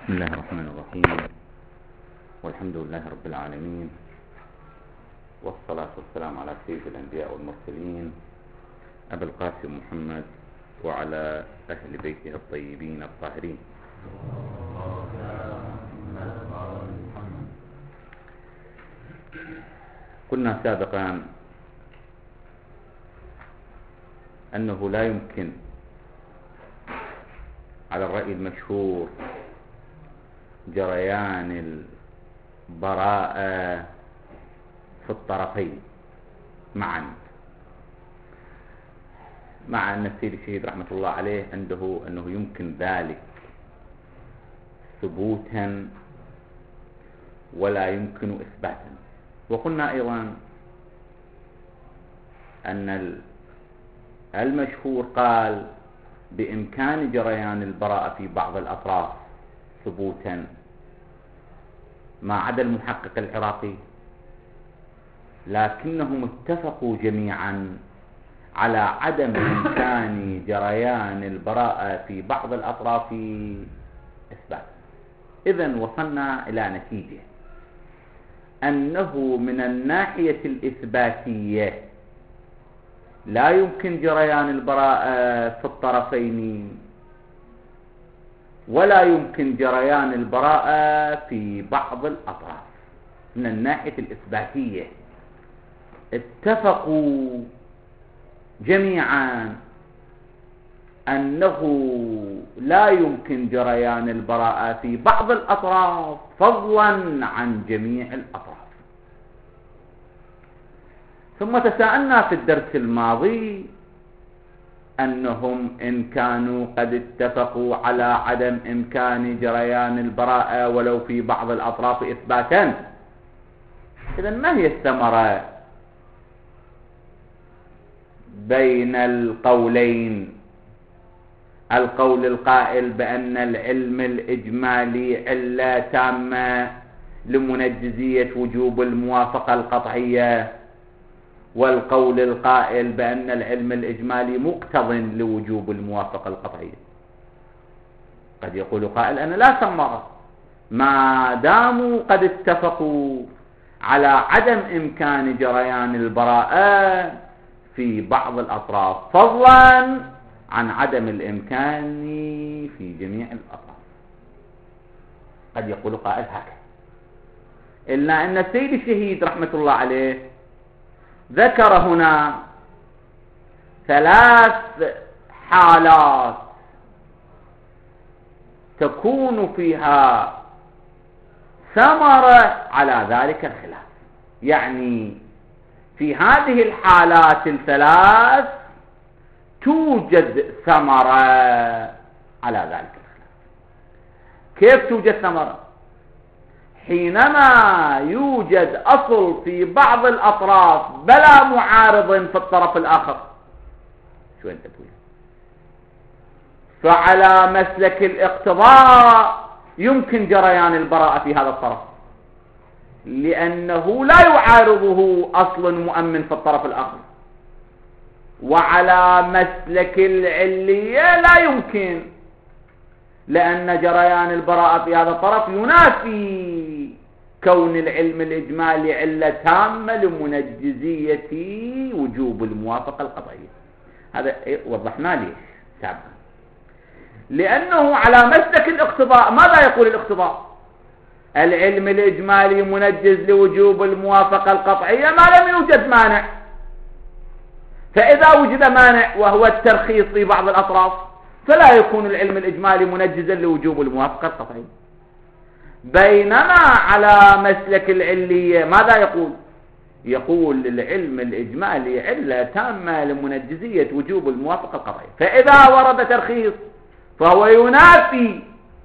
بسم الله الرحمن الرحيم، والحمد لله رب العالمين، والصلاة والسلام على سيد الأنبياء والمرسلين أبي القاسم محمد وعلى أهل بيته الطيبين الطاهرين. قلنا سابقا أنه لا يمكن على الرأي المشهور جريان البراءة في الطرفين معا، مع أن السيد الشهيد رحمة الله عليه عنده أنه يمكن ذلك ثبوتا ولا يمكن إثباتا. وقلنا أيضا أن المشهور قال بإمكان جريان البراءة في بعض الأطراف ثبوتا ما عدا المحقق العراقي، لكنهم اتفقوا جميعا على عدم إمكان جريان البراءة في بعض الأطراف إثبات. إذن وصلنا إلى نتيجة أنه من الناحية الإثباتية لا يمكن جريان البراءة في الطرفين، ولا يمكن جريان البراءة في بعض الأطراف. من الناحية الإثباتية اتفقوا جميعا أنه لا يمكن جريان البراءة في بعض الأطراف فضلا عن جميع الأطراف. ثم تساءلنا في الدرس الماضي أنهم إن كانوا قد اتفقوا على عدم إمكان جريان البراءة ولو في بعض الأطراف إثباتا، إذن ما هي الثمرة بين القولين؟ القول القائل بأن العلم الإجمالي علة تامة لمنجزية وجوب الموافقة القطعية، والقول القائل بأن العلم الإجمالي مقتض لوجوب الموافقة القطعية. قد يقول قائل أنا لا ثمرة ما داموا قد اتفقوا على عدم إمكان جريان البراءة في بعض الأطراف فضلا عن عدم الإمكان في جميع الأطراف. قد يقول قائل هكذا، إلا أن السيد الشهيد رحمة الله عليه ذكر هنا ثلاث حالات تكون فيها ثمرة على ذلك الخلاف. يعني في هذه الحالات الثلاث توجد ثمرة على ذلك الخلاف. كيف توجد ثمرة؟ حينما يوجد أصل في بعض الأطراف بلا معارض في الطرف الآخر، شو أنت تقول؟ فعلى مسلك الاقتضاء يمكن جريان البراءة في هذا الطرف، لأنه لا يعارضه أصل مؤمن في الطرف الآخر. وعلى مسلك العلية لا يمكن، لأن جريان البراءة في هذا الطرف ينافي كون العلم الإجمالي علة تامة لمنجزية وجوب الموافقة القطعية. هذا وضحنا ليش سابقا، لأنه على مسلك الاقتضاء. ماذا يقول الاقتضاء؟ العلم الإجمالي منجز لوجوب الموافقة القطعية ما لم يوجد مانع. فإذا وجد مانع وهو الترخيص في بعض الأطراف فلا يكون العلم الإجمالي منجزا لوجوب الموافقة القطعية. بينما على مسلك العلية ماذا يقول؟ يقول العلم الإجمالي علة تامة لمنجزية وجوب الموافقة القطعية، فإذا ورد ترخيص فهو ينافي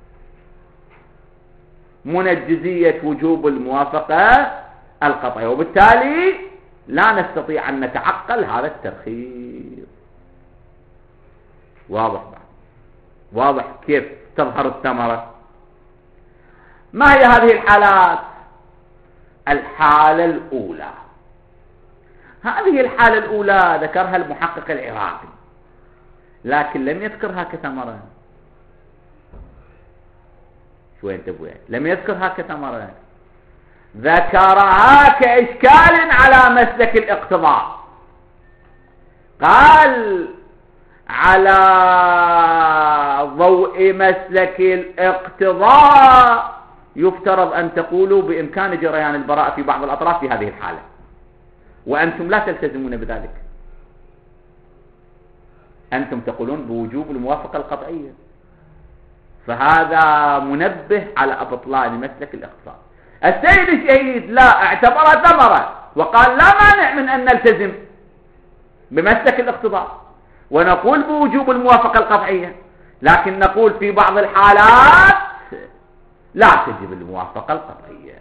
منجزية وجوب الموافقة القطعية، وبالتالي لا نستطيع أن نتعقل هذا الترخيص. واضح بعد؟ واضح كيف تظهر الثمرة؟ ما هي هذه الحالات؟ الحالة الأولى، هذه الحالة الأولى ذكرها المحقق العراقي لكن لم يذكرها كثمرة. شوي انتبهوا، لم يذكرها كثمرة، ذكرها كإشكال على مسلك الاقتضاء. قال على ضوء مسلك الاقتضاء يفترض أن تقولوا بإمكان جريان البراءة في بعض الأطراف في هذه الحالة، وأنتم لا تلتزمون بذلك. أنتم تقولون بوجوب الموافقة القطعية، فهذا منبه على بطلان مسلك الاقتضاء. السيد الشهيد لا اعتبرها ثمرة وقال لا مانع من أن نلتزم بمسلك الاقتضاء ونقول بوجوب الموافقة القطعية، لكن نقول في بعض الحالات لا تجب الموافقة القطعية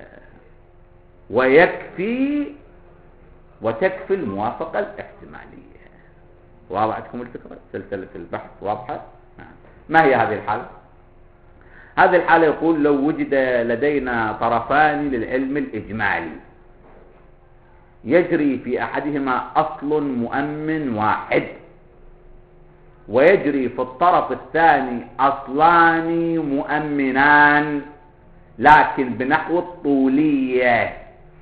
وتكفي الموافقة الاحتمالية. واضحتكم الفكرة؟ سلسلة البحث واضحة؟ ما هي هذه الحالة؟ هذه الحالة يقول لو وجد لدينا طرفان للعلم الإجمالي يجري في أحدهما أصل مؤمن واحد، ويجري في الطرف الثاني أصلان مؤمنان لكن بنحو الطولية،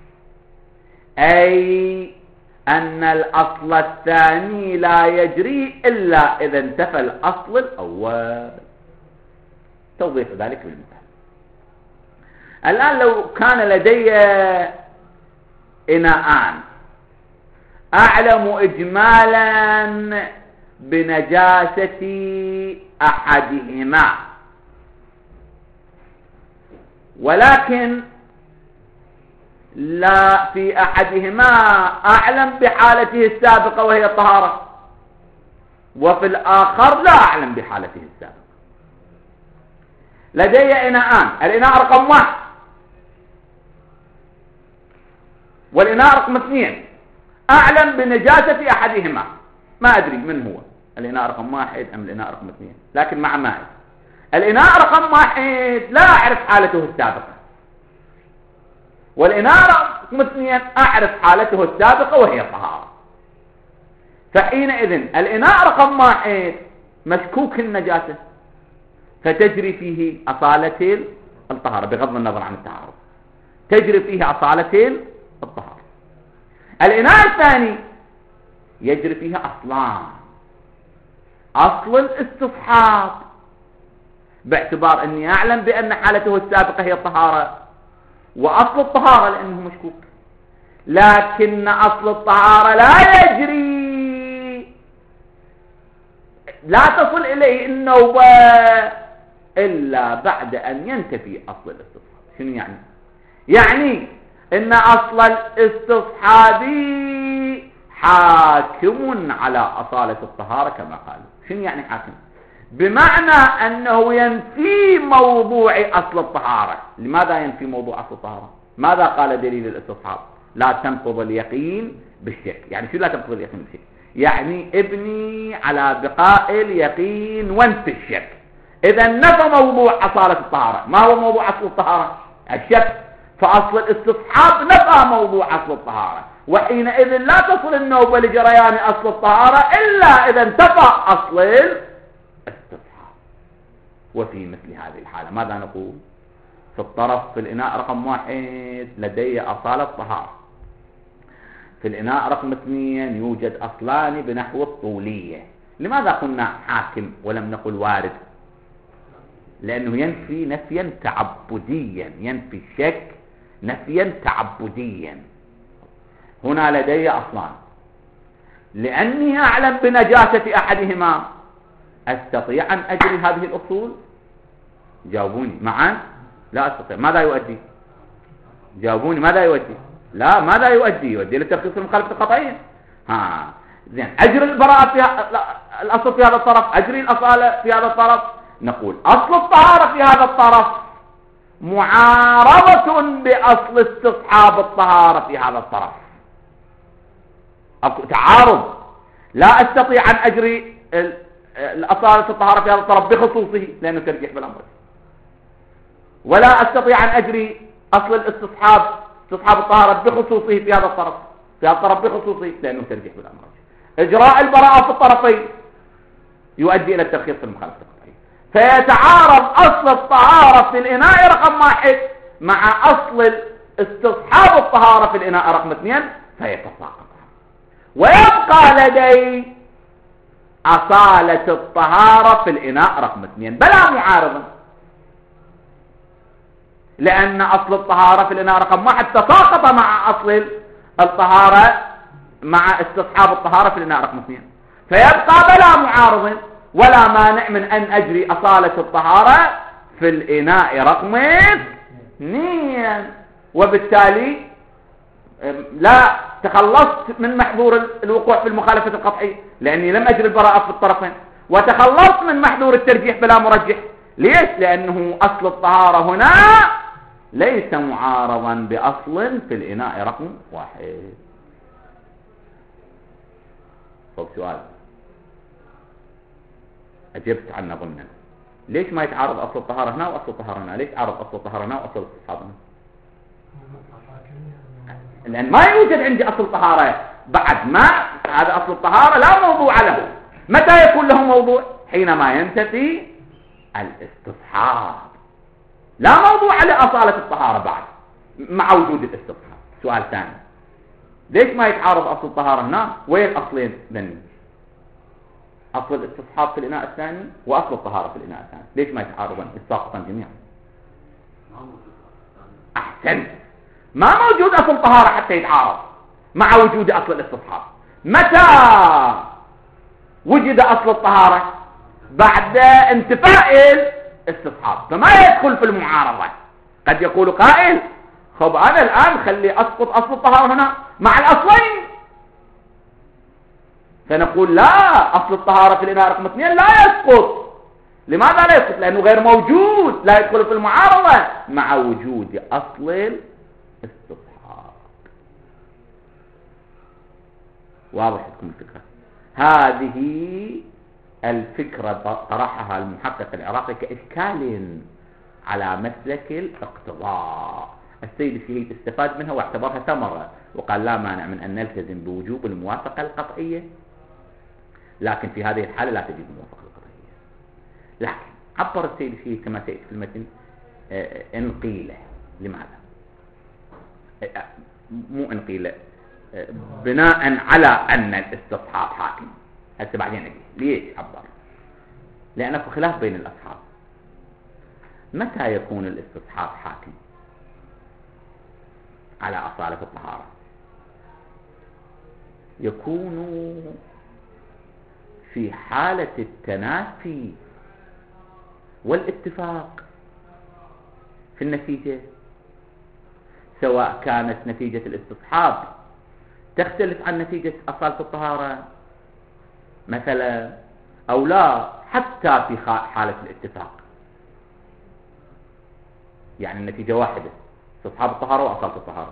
أي أن الأصل الثاني لا يجري إلا إذا انتفى الأصل الأول. توضيح ذلك بالمثال. الآن لو كان لدي إناءان أعلم إجمالا بنجاسة أحدهما، ولكن لا في أحدهما أعلم بحالته السابقة وهي الطهارة، وفي الآخر لا أعلم بحالته السابقة. لدي إناءان، الإناء رقم 1 والإناء رقم 2 أعلم بنجاسة أحدهما، ما أدري من هو الإناء رقم 1 أم الإناء رقم 2، لكن مع ماء. الإناء رقم 1 لا أعرف حالته السابقة، والإناء رقم 2 أعرف حالته السابقة وهي الطهارة. فحينئذ الإناء رقم 1 مشكوك النجاسة، فتجري فيه أصالة الطهارة بغض النظر عن التعارض، تجري فيه أصالة الطهارة. الإناء الثاني يجري فيه أصلان، أصل الاستصحاب باعتبار أني أعلم بأن حالته السابقة هي الطهارة، وأصل الطهارة لأنه مشكوك، لكن أصل الطهارة لا يجري، لا تصل إليه النوبة إلا بعد أن ينتفي أصل الاستصحاب. شنو يعني؟ يعني إن أصل الاستصحاب حاكم على أصالة الطهارة كما قالوا. شنو يعني حاكم؟ بمعنى أنه ينفي موضوع أصل الطهارة. لماذا ينفي موضوع أصل الطهارة؟ ماذا قال دليل الاستصحاب؟ لا تنقض اليقين بالشك. يعني شو لا تنقض اليقين بالشك؟ يعني ابني على بقاء اليقين وانفي الشك. إذا نفى موضوع أصالة الطهارة. ما هو موضوع أصل الطهارة؟ الشك. فأصل الاستصحاب نفى موضوع أصل الطهارة، وحينئذ لا تصل النوبة لجريان أصل الطهارة إلا إذا انتفى أصل الاستصحاب. وفي مثل هذه الحالة ماذا نقول؟ في الطرف في الإناء رقم 1 لدي أصالة طهارة، في الإناء رقم 2 يوجد أصلان بنحو الطولية. لماذا قلنا حاكم ولم نقل وارد؟ لأنه ينفي نفيا تعبديا، ينفي الشك نفيا تعبديا. هنا لدي أصلان، لأني أعلم بنجاسة أحدهما أستطيع أن أجري هذه الأصول؟ جاوبوني معا. لا أستطيع. ماذا يؤدي؟ جاوبوني. ماذا يؤدي؟ لا، ماذا يؤدي؟ يؤدي لترخيص المخالفة القطعية. زين، أجري البراءة في الأصل في هذا الطرف، أجري الأصالة في هذا الطرف. نقول أصل الطهارة في هذا الطرف معارضة بأصل استصحاب الطهارة في هذا الطرف. تعارض. لا أستطيع أن أجري الأصالة الطهارة في هذا الطرف بخصوصه لأنه ترجيح بالأمر، ولا أستطيع أن أجري أصل استصحاب الطهارة بخصوصه في هذا الطرف، بخصوصه لأنه ترجيح بالأمر. إجراء البراءة في الطرفين يؤدي إلى الترخيص في المخالفة القطعية. فيتعارض أصل الطهارة في الإناء رقم 1 مع أصل استصحاب الطهارة في الإناء رقم 2 فيتساقط، ويبقى لدي أصالة الطهارة في الإناء رقم 2 بلا معارضة، لأن أصل الطهارة في الإناء رقم 1 تساقط مع أصل الطهارة مع استصحاب الطهارة في الإناء رقم 2، فيبقى بلا معارض ولا مانع من أن أجري أصالة الطهارة في الإناء رقم 2، وبالتالي لا تخلصت من محظور الوقوع في المخالفة القطعية لأني لم أجري البراءة في الطرفين، وتخلصت من محظور الترجيح بلا مرجح. ليش؟ لأنه أصل الطهارة هنا ليس معارضا بأصل في الإناء رقم 1. طب سؤال أجبت عنه ضمنا، ليش ما يتعارض أصل الطهارة هنا وأصل الطهارة هنا؟ ليش تعارض أصل الطهارة هنا وأصل الاستصحاب هنا؟ لأن ما يوجد عندي أصل طهارة بعد ما هذا أصل الطهارة لا موضوع له. متى يكون له موضوع؟ حينما ينتفي الاستصحاب، لا موضوع لأصالة الطهارة بعد مع وجود الاستصحاب. سؤال ثاني، ليش ما يتعارض أصل الطهارة هنا؟ وين الأصلين ذني؟ أصل الاستصحاب في الإناء الثاني وأصل الطهارة في الإناء الثاني، ليش ما يتعارضان يتساقطان جميعا؟ أحسنت، ما موجود أصل طهارة حتى يتعارض مع وجود أصل الاستصحاب. متى وجد أصل الطهارة؟ بعد انتفاء الاستصحاب، فما يدخل في المعارضة. قد يقول قائل خب أنا الآن خلي أسقط أصل الطهارة هنا مع الأصلين، فنقول لا، أصل الطهارة في الإناء رقم 2 لا يسقط. لماذا لا يسقط؟ لأنه غير موجود، لا يدخل في المعارضة مع وجود أصل الاستصحاب. واضح لكم الفكرة؟ هذه الفكرة طرحها المحقق العراقي كإشكال على مسلك الاقتضاء. السيد الشهيد استفاد منها واعتبرها ثمرة، وقال لا مانع من أن نلتزم بوجوب الموافقة القطعية، لكن في هذه الحالة لا تجب الموافقة القطعية. لكن عبر السيد الشهيد كما سيأتي في المتن إن قيل. لماذا؟ مو إن قيل، بناء على أن الاستصحاب حاكم. هسه بعدين أجي ليش عبر؟ لأن في خلاف بين الأصحاب. متى يكون الاستصحاب حاكم على أصالة الطهارة؟ يكون في حالة التنافي والاتفاق في النتيجة، سواء كانت نتيجة الاستصحاب تختلف عن نتيجة أصالة الطهارة مثلا أو لا، حتى في حالة الاتفاق، يعني النتيجة واحدة، استصحاب الطهارة وأصالة الطهارة.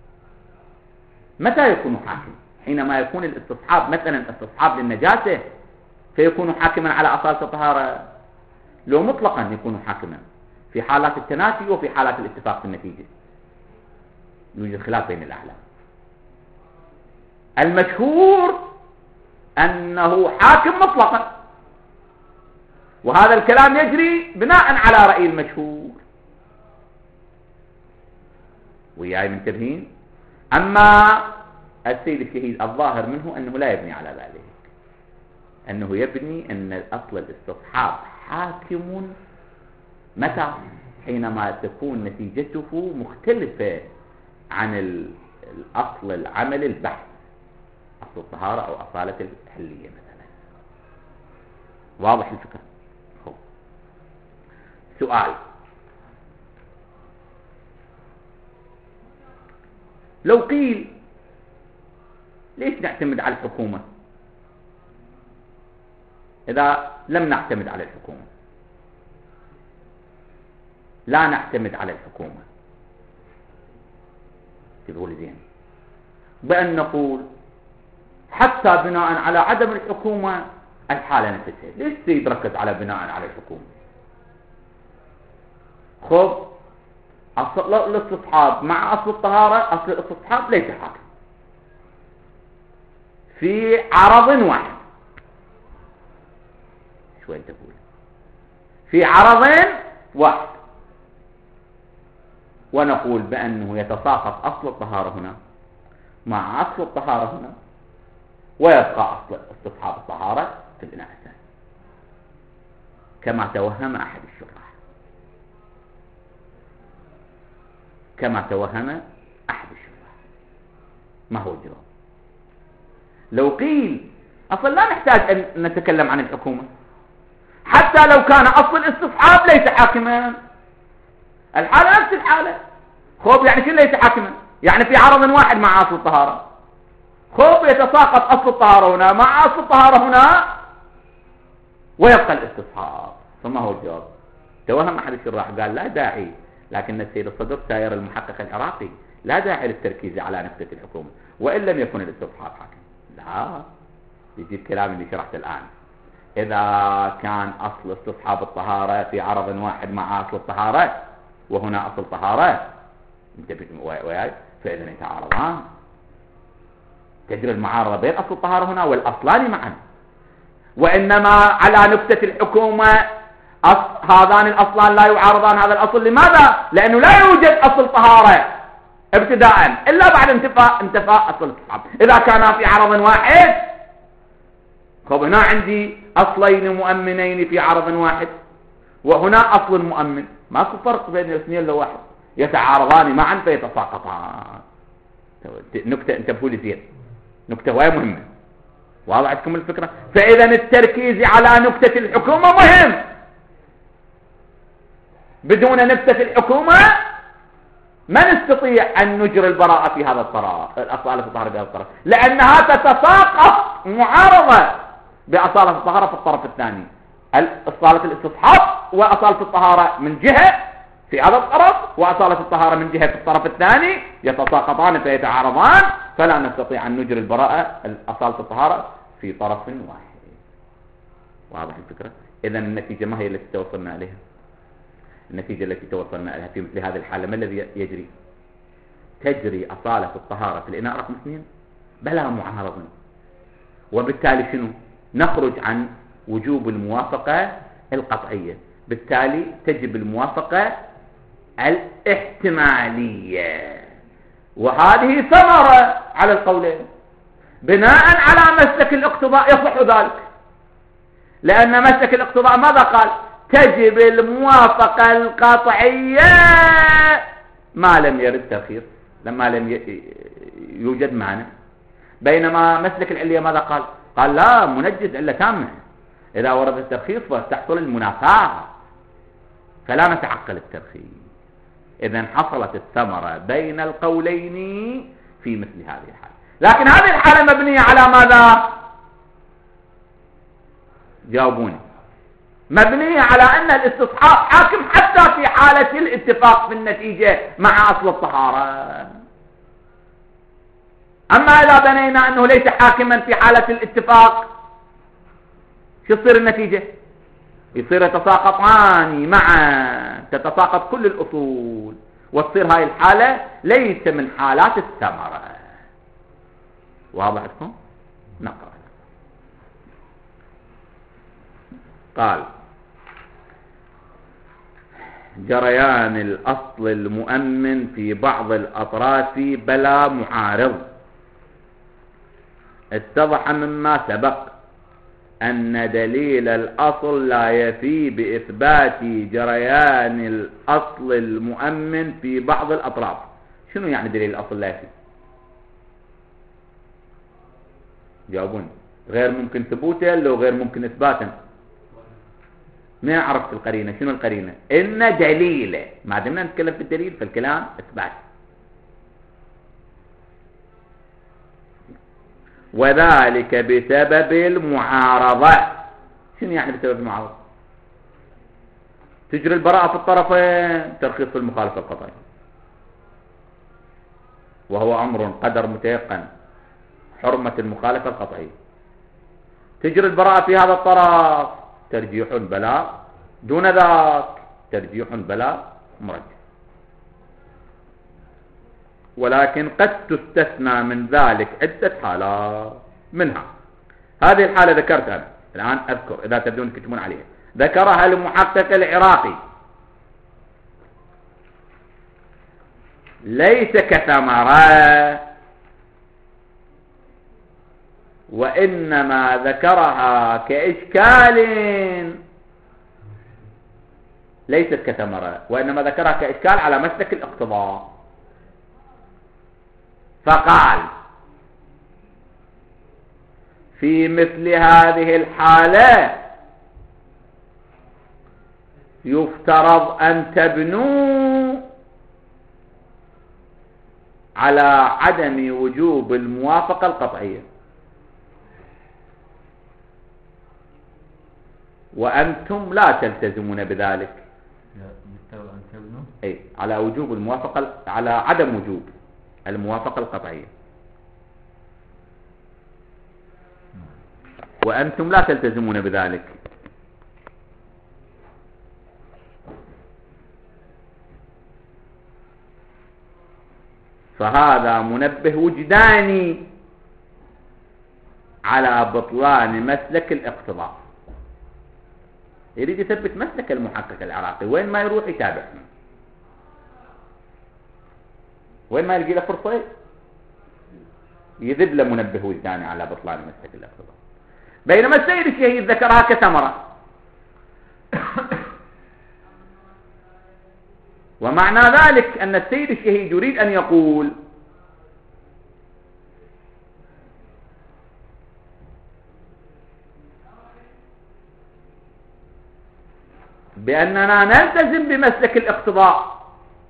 متى يكون حاكم؟ حينما يكون الاستصحاب مثلا استصحاب للنجاسة فيكون حاكما على أصالة الطهارة، لو مطلقا يكون حاكما في حالات التنافي وفي حالات الاتفاق في النتيجة. يوجد خلاف بين الأعلام. المشهور أنه حاكم مطلقا، وهذا الكلام يجري بناء على رأي المشهور. وياي منتبهين؟ أما السيد الشهيد الظاهر منه أنه لا يبني على ذلك، أنه يبني أن الأصل الاستصحاب حاكم متى؟ حينما تكون نتيجته مختلفة عن الأصل العمل البحث، أصل الطهارة أو أصالة الحلية مثلا. واضح الفكرة؟ سؤال، لو قيل ليش نعتمد على الحكومة إذا لم نعتمد على الحكومة؟ لا نعتمد على الحكومة، تقول زين، بأن نقول حتى بناء على عدم الحكومة الحالة نفسها. ليش السيد ركز على بناء على الحكومة؟ خب أصل الاستصحاب مع أصل الطهارة، أصل الاستصحاب ليس حاكم في عرض واحد. شوي تقول في عرض واحد، ونقول بأنه يتساقط أصل الطهارة هنا مع أصل الطهارة هنا، ويبقى أصل استصحاب الطهارة في الإناء الثاني، كما توهم أحد الشراح، كما توهم أحد الشراح. ما هو الجواب؟ لو قيل أصلا لا نحتاج أن نتكلم عن الحكومة، حتى لو كان أصل الاستصحاب ليس حاكما، الحالة نفس الحالة. خوب يعني شو ليس حاكما؟ يعني في عرض واحد مع أصل الطهارة، خوب يتساقط أصل الطهارة هنا مع أصل الطهارة هنا ويبقى الاستصحاب. فما هو الجواب؟ توهم أحد الشراح قال لا داعي، لكن السيد الصدر ساير المحقق العراقي لا داعي للتركيز على نكتة الحكومة وإن لم يكن الاستصحاب حاكم. لا، يجي الكلام اللي شرحته الآن، إذا كان أصل استصحاب الطهارة في عرض واحد مع أصل الطهارة وهنا أصل طهارة وياي، فإذا يتعارضان، تجري المعارضة بين أصل الطهارة هنا والأصلان معا. وإنما على نكتة الحكومة هذان الأصلان لا يعارضان هذا الأصل. لماذا؟ لأنه لا يوجد أصل طهارة ابتداء إلا بعد انتفاء أصل الاستصحاب. إذا كان في عرض واحد، طب هنا عندي أصلين مؤمنين في عرض واحد وهنا أصل مؤمن، ماكو فرق بين الاثنين لو واحد، يتعارضان معا فيتساقطان. نكتة انتبهوا لي زين، نكتة وهي مهمة، واضح عندكم الفكرة؟ فإذا التركيز على نكتة الحكومة مهم. بدون نكتة الحكومة ما نستطيع أن نجري البراءة في هذا الطرف، الأصالة في الطهارة بهذا الطرف، لأنها تتساقط معارضة بأصالة الطهارة في الطرف الثاني. أصالة الاستصحاب وأصالة الطهارة من جهة في هذا الطرف، وأصالة الطهارة من جهة في الطرف الثاني، يتساقطان فيتعارضان، فلا نستطيع أن نجري البراءة أصالة الطهارة في طرف واحد. واضح الفكرة؟ إذن النتيجة ما هي التي توصلنا إليها؟ النتيجة التي توصلنا إليها في مثل هذه الحالة ما الذي يجري؟ تجري أصالة الطهارة في الإناء رقم 2 بلا معارضة، وبالتالي شنو؟ نخرج عن وجوب الموافقة القطعية، بالتالي تجب الموافقة الاحتمالية، وهذه ثمرة على القولين. بناء على مسلك الاقتضاء يصح ذلك، لأن مسلك الاقتضاء ماذا قال؟ تجب الموافقة القطعية ما لم يرد ترخيص، لما لم يوجد معنى. بينما مسلك العلية ماذا قال؟ قال لا، منجز علة تامة، إذا ورد الترخيص فتحصل المنافاة، فلا نتعقل الترخيص. إذن حصلت الثمرة بين القولين في مثل هذه الحالة. لكن هذه الحالة مبنية على ماذا؟ جاوبوني. مبنية على أن الاستصحاب حاكم حتى في حالة الاتفاق في النتيجة مع أصل الطهارة. أما إذا بنينا أنه ليس حاكما في حالة الاتفاق، شو تصير النتيجة؟ يصير يتساقطان معا، تتساقط كل الأصول، وتصير هاي الحالة ليس من حالات الثمرة. واضح لكم؟ نقرأ. قال جريان الأصل المؤمن في بعض الأطراف بلا معارض. اتضح مما سبق أن دليل الأصل لا يفي بإثبات جريان الأصل المؤمن في بعض الأطراف. شنو يعني دليل الأصل لا يفي؟ جاوبون. غير ممكن ثبوته لو غير ممكن إثباته. ما عرفت القرينة؟ شنو القرينة؟ إن دليله، ما دمنا نتكلم في الدليل فالكلام إثبات. وذلك بسبب المعارضة. شنو يعني بسبب المعارضة؟ تجري البراءة في الطرفين، ترخيص في المخالفة القطعية، وهو أمر قدر متيقن، حرمة المخالفة القطعية. تجري البراءة في هذا الطرف، ترجيح بلا، دون ذاك ترجيح بلا مرجح. ولكن قد تستثنى من ذلك عدة حالات، منها هذه الحالة ذكرتها، الآن أذكر إذا تبدون تكتبون عليها. ذكرها المحقق العراقي ليس كثمرة، وإنما ذكرها كإشكال، ليست كثمرة، وإنما ذكرها كإشكال على مسلك الاقتضاء. فقال في مثل هذه الحالة يفترض أن تبنوا على عدم وجوب الموافقة القطعية، وأنتم لا تلتزمون بذلك. أي على وجوب الموافقة، على عدم وجوب الموافقة القطعية، وأنتم لا تلتزمون بذلك. فهذا منبه وجداني على بطلان مسلك الاقتضاء. يريد يثبت مسلك المحقق العراقي، وين ما يروح يتابع، وين ما يلقي له فرصة يذب له منبه وجداني على بطلان مسلك الاقتضاء. بينما السيد الشهيد ذكرها كثمرة. ومعنى ذلك أن السيد الشهيد يريد أن يقول بأننا نلتزم بمسلك الاقتضاء،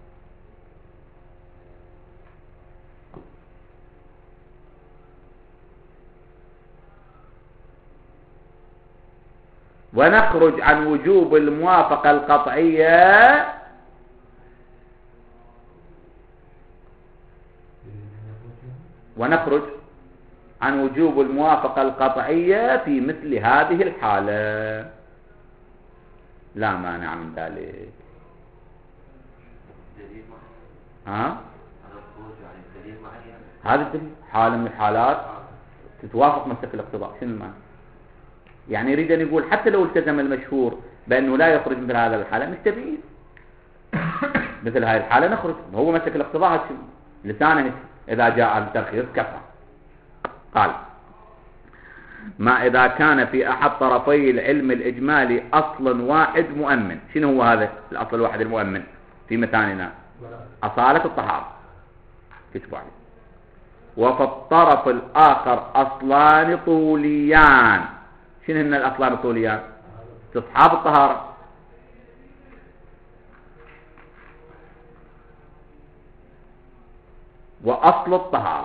ونخرج عن وجوب الموافقة القطعية في مثل هذه الحالة. لا مانع من ذلك. هذا الدليل حالة من الحالات تتوافق مسلك الاقتضاء. شنو المعنى؟ يعني يريد أن يقول حتى لو التزم المشهور بأنه لا يخرج مثل هذا الحالة نستبعد مثل هذه الحالة نخرج. هو مسلك الاقتضاء لسانه إذا جاء الترخيص كفى. قال ما إذا كان في أحد طرفي العلم الإجمالي أصل واحد مؤمن. شنو هو هذا الأصل الواحد المؤمن في مثالنا؟ أصالة الطهارة. كتبوا عليه. وفي الطرف الآخر أصلان طوليان. شنو هن الأصلان الطوليان؟ استصحاب الطهارة. وأصل الطهارة.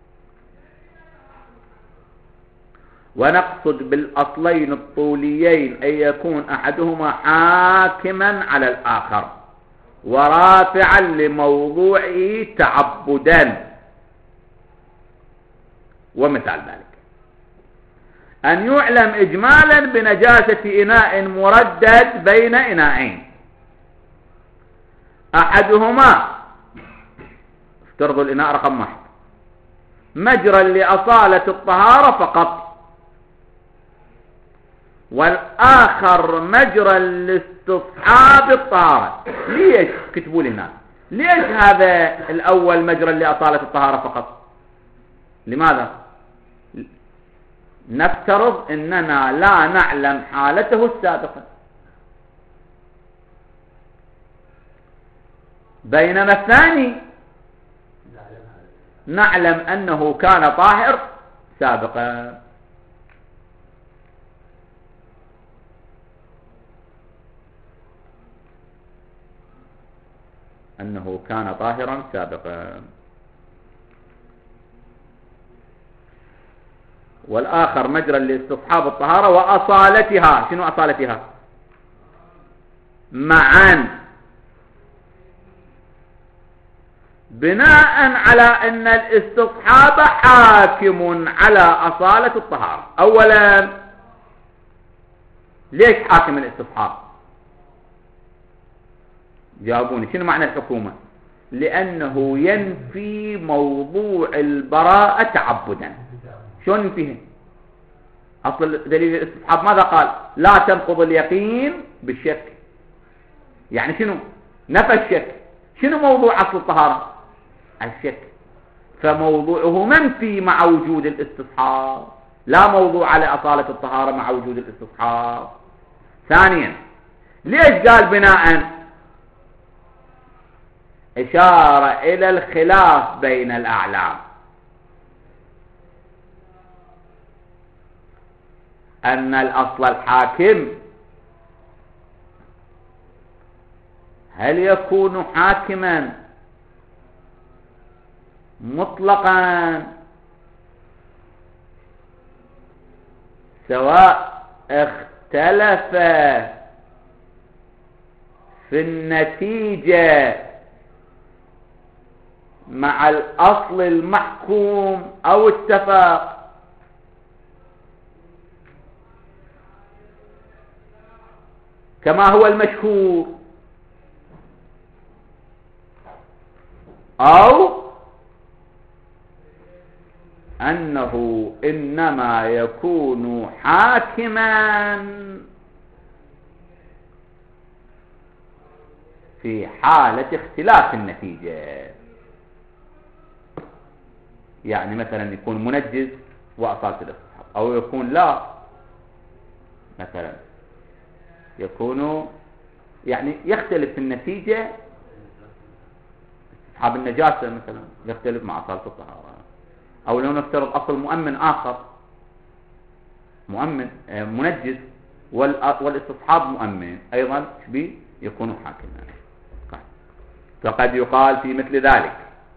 ونقصد بالأصلين الطوليين أن يكون أحدهما حاكما على الآخر ورافعا لموضوعه تعبدا. ومثال ذلك أن يعلم إجمالا بنجاسة إناء مردد بين إناءين، أحدهما افترضوا الإناء رقم 1 مجرى لأصالة الطهارة فقط، والآخر مجرى لاستصحاب الطهارة. ليش كتبوا لنا؟ ليش هذا الأول مجرى لأصالة الطهارة فقط؟ لماذا؟ نفترض أننا لا نعلم حالته السابقة، بينما الثاني نعلم أنه كان طاهر سابقا. أنه كان طاهرا سابقا. والآخر مجرى لاستصحاب الطهارة وأصالتها. شنو أصالتها؟ معا، بناء على أن الاستصحاب حاكم على أصالة الطهارة. أولا ليش حاكم الاستصحاب؟ جاوبوني شنو معنى الحكومة؟ لأنه ينفي موضوع البراءة تعبدا. شلون ينفيه؟ أصل دليل الاستصحاب ماذا قال؟ لا تنقض اليقين بالشك. يعني شنو؟ نفى الشك. شنو موضوع أصل الطهارة؟ الشك. فموضوعه منفي مع وجود الاستصحاب، لا موضوع على أصالة الطهارة مع وجود الاستصحاب. ثانيا، ليش قال بناء؟ إشارة إلى الخلاف بين الأعلام، أن الأصل الحاكم هل يكون حاكما مطلقا سواء اختلف في النتيجة مع الأصل المحكوم أو اتفق، كما هو المشهور، أو أنه إنما يكون حاكما في حالة اختلاف النتيجة. يعني مثلا يكون منجز وأصالة الاستصحاب، أو يكون لا، مثلا يكون يعني يختلف في النتيجة. استصحاب النجاسة مثلا يختلف مع أصالة الطهارة. أو لو نفترض أصل مؤمن آخر، مؤمن منجز والاستصحاب مؤمن أيضا يكون حاكما. فقد يقال في مثل ذلك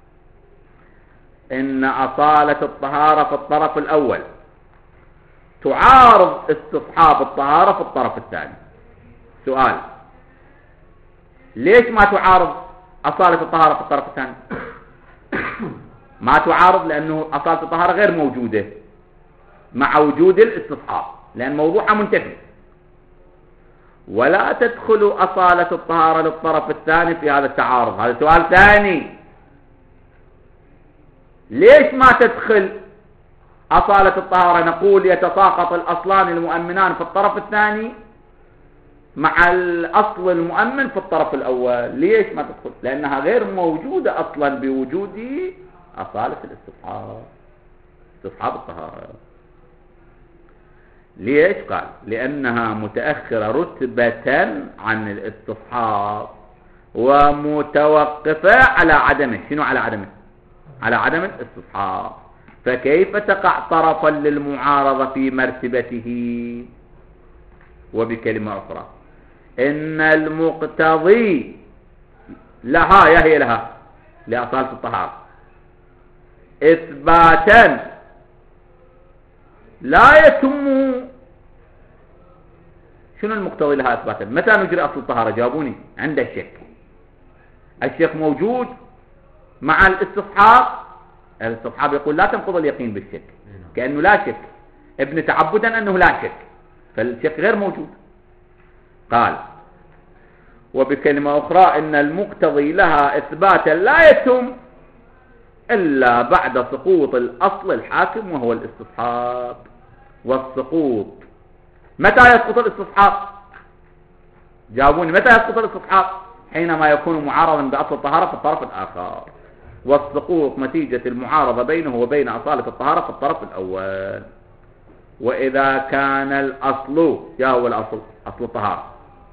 إن أصالة الطهارة في الطرف الأول تعارض استصحاب الطهارة في الطرف الثاني. سؤال: ليش ما تعارض أصالة الطهارة في الطرف الثاني؟ ما تعارض لأنه أصالة الطهارة غير موجودة مع وجود الاستصحاب، لأن موضوعها منتفي. ولا تدخل أصالة الطهارة للطرف الثاني في هذا التعارض. هذا سؤال ثاني. ليش ما تدخل أصالة الطهارة؟ نقول يتساقط الأصلان المؤمنان في الطرف الثاني مع الأصل المؤمن في الطرف الأول. ليش ما تدخل؟ لأنها غير موجودة أصلا بوجود أصالة الاستصحاب، استصحاب الطهارة. ليش؟ قال لأنها متأخرة رتبة عن الاستصحاب ومتوقفة على عدمه. شنو على عدمه؟ على عدم الاستصحاب. فكيف تقع طرفا للمعارضة في مرتبته؟ وبكلمة أخرى، إن المقتضي لها، هي لها لأصالة الطهارة، إثباتا لا يتم. شنو المقتضي لها إثباتا؟ متى نجري أصل الطهارة؟ جاوبوني. عند الشك. الشك موجود مع الاستصحاب. الاستصحاب يقول لا تنقض اليقين بالشك، كأنه لا شك، ابن تعبدا أنه لا شك، فالشك غير موجود. قال وبكلمة أخرى إن المقتضي لها إثباتا لا يتم إلا بعد سقوط الأصل الحاكم وهو الاستصحاب. والسقوط متى يسقط الاستصحاب؟ جاوبوني. متى يسقط الاستصحاب؟ حينما يكون معارضا بأصل الطهارة في الطرف الآخر. والسقوط نتيجة المعارضة بينه وبين أصالة الطهارة في الطرف الأول. وإذا كان الأصل، هو الأصل، أصل الطهارة،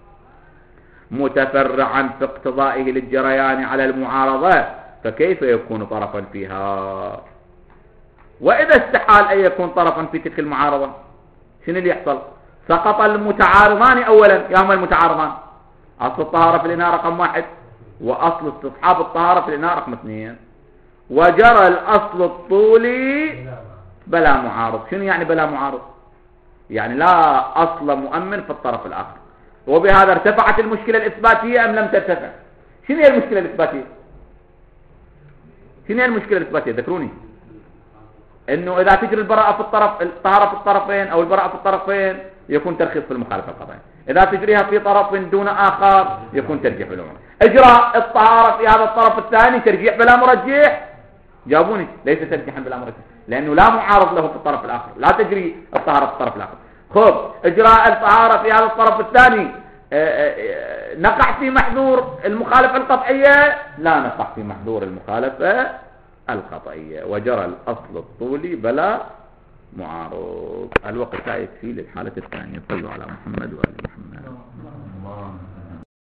متفرعا في اقتضائه للجريان على المعارضة، فكيف يكون طرفا فيها؟ وإذا استحال أن يكون طرفا في تلك المعارضة، شنو اللي يحصل؟ سقط المتعارضان أولا. يا هما المتعارضان؟ أصل الطهارة في الإناء رقم 1، وأصل استصحاب الطهارة في الإناء رقم 2. وجرى الأصل الطولي بلا معارض. شنو يعني بلا معارض؟ يعني لا أصل مؤمن في الطرف الآخر. وبهذا ارتفعت المشكلة الإثباتية أم لم ترتفع؟ شنو هي المشكلة الإثباتية؟ شنو هي المشكلة الإثباتية؟ ذكروني. إنه إذا تجري البراءة في الطهارة في الطرفين أو البراءة في الطرفين يكون ترخيص في المخالفة القضائية. إذا تجريها في طرف دون آخر يكون ترجيح بلا مرجح. إجراء الطهارة في هذا الطرف الثاني ترجيح بلا مرجح. جاوبوني. ليس ترجيحا بلا مرجح. لأنه لا معارض له في الطرف الآخر، لا تجري الطهارة في الطرف الآخر. خب إجراء الطهارة في هذا الطرف الثاني نقع في محذور المخالفة القطعية؟ لا نقع في محذور المخالفة القطعية، وجرى الأصل الطولي بلا معارض. الوقت لا يكفي للحالة الثانية. صلوا على محمد وآل محمد.